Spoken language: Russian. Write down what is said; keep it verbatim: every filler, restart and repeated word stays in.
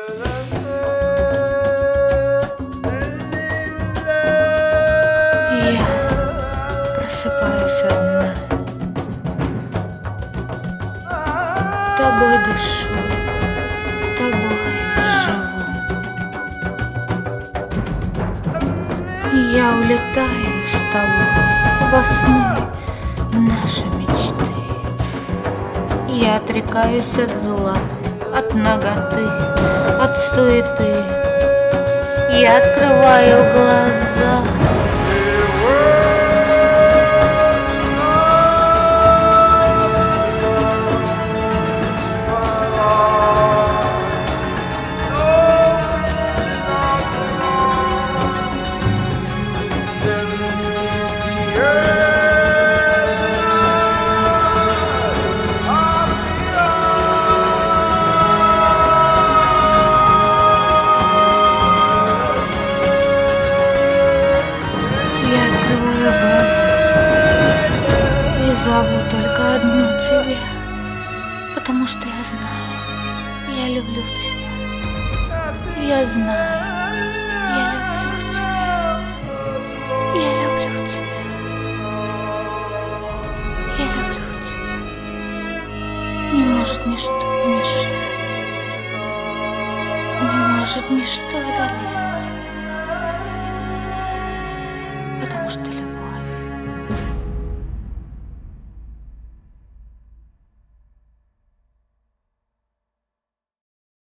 Я просыпаюсь одна, тобой дышу, тобой живу. Я улетаю с тобой во сны наши мечты. Я отрекаюсь от зла, от наготы, от суеты. Я открываю глаза. Зову только одну тебя, потому что я знаю, я люблю тебя. Я знаю, я люблю тебя. Я люблю тебя. Я люблю тебя. Не может ничто помешать, не может ничто одолеть.